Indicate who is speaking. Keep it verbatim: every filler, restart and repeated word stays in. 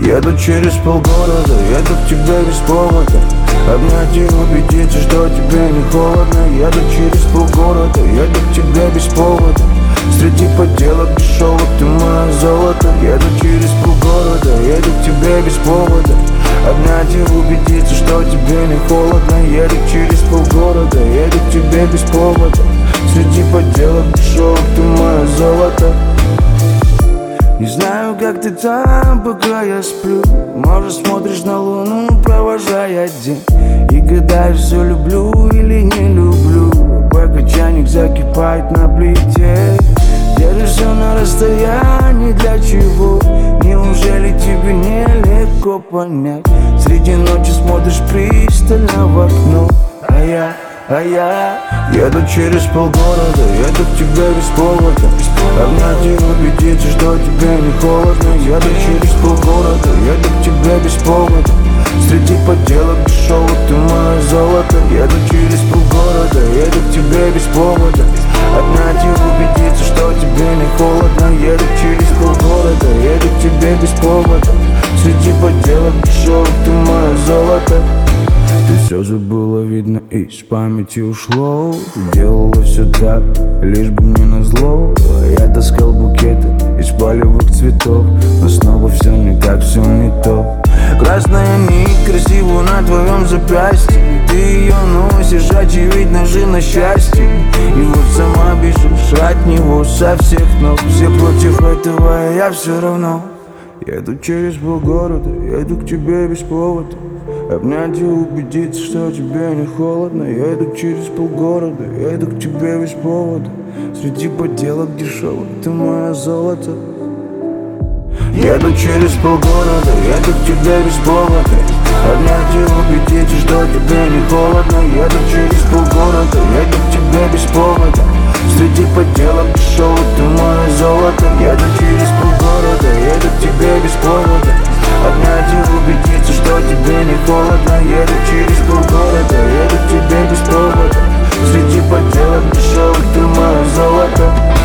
Speaker 1: Еду через полгорода, еду к тебе без повода. Обнять и убедиться, что тебе не холодно. Еду через полгорода, еду к тебе без повода. Среди подделок дешевых ты мое золото. Еду через полгорода, еду к тебе без повода. Обнять и убедиться, что тебе не холодно. Еду через полгорода, еду к тебе без повода. Среди подделок дешевых ты мое золото. Не знаю, как ты там, пока я сплю. Может, смотришь на луну, провожая день, и гадаешь, все люблю или не люблю. Пока чайник закипает на плите, держишь все на расстоянии, для чего? Неужели тебе нелегко понять? Среди ночи смотришь пристально в окно, а я, а я еду через полгорода, еду к тебе без повода. Обнять и убедиться, что тебе не холодно. Еду через полгорода, еду к тебе без повода. Среди подделок дешевых ты мое золото. Еду через полгорода, еду к тебе без повода. Обнять и убедиться, что тебе не холодно. Еду через полгорода, еду к тебе без повода. Среди подделок дешевых ты мое золото. Ты все забыла, видно, из памяти ушло. Делала все так, лишь бы мне назло. Я таскал букеты из полевых цветов, но снова все не так, все не то. Красная нить красивая на твоем запястье. Ты ее носишь, очевидно же на счастье. И вот сама бежишь от него со всех ног. Все против этого, а я все равно. Еду через полгорода, еду к тебе без повода. Обнять и убедиться, что тебе не холодно. Я иду через полгорода, я иду к тебе без повода. Среди подделок дешевых ты мое золото. Еду через полгорода, еду к тебе без повода. Обнять и убедиться, что тебе не холодно. Еду через полгорода, еду к тебе без повода. Среди подделок дешевых ты мое золото. Еду через полгорода, еду к тебе без повода. Обнять и убедиться, что тебе не холодно. Еду через полгорода, еду к тебе без повода. Среди подделок дешевых ты мое золото.